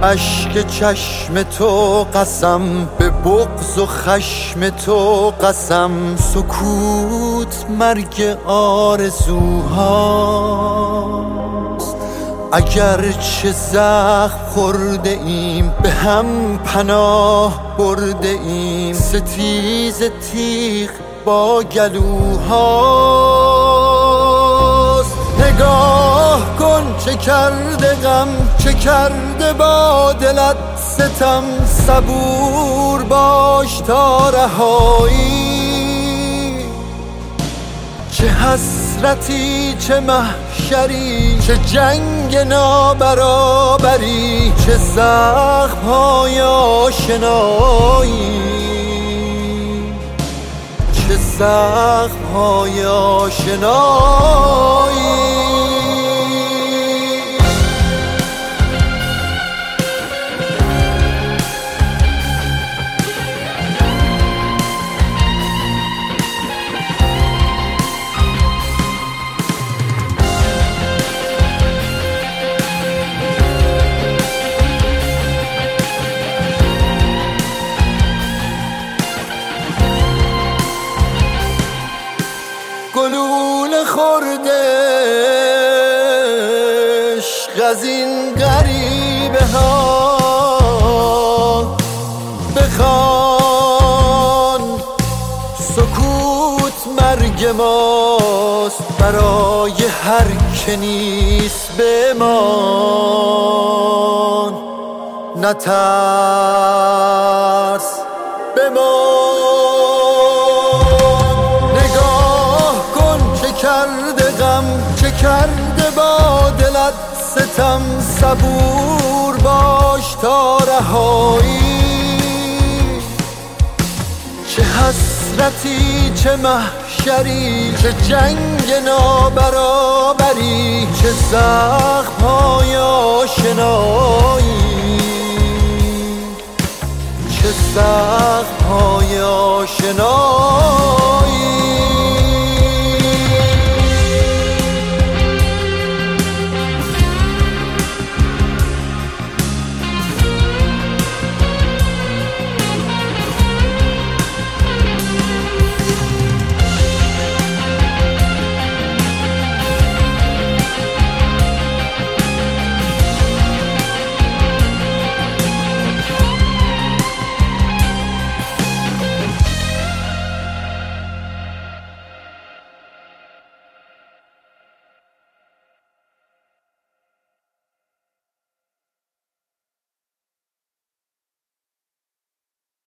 اشک چشم تو قسم، به بغض و خشم تو قسم. سکوت مرگ آرزوهاست، اگرچه زخم خورده ایم به هم پناه برده ایم. ستیز تیغ با گلوهاست. نگاه کن چه کرده غم، چه کرده با دلت ستم. صبور باش تا رهایی، چه حسرتی چه محشری، چه جنگ نابرابری، چه زخم‌های آشنایی، چه زخم‌های آشنایی. گلوله خورده عشق از این غریبه ها، بخوان سکوت مرگ ماست. برای هر که نیست بمان، نترس بمان. کرده غم، چه کرده با دلت ستم. صبور باش تا رهایی، چه حسرتی چه محشری، چه جنگ نابرابری، چه زخم‌های آشنایی، چه زخم‌های آشنایی.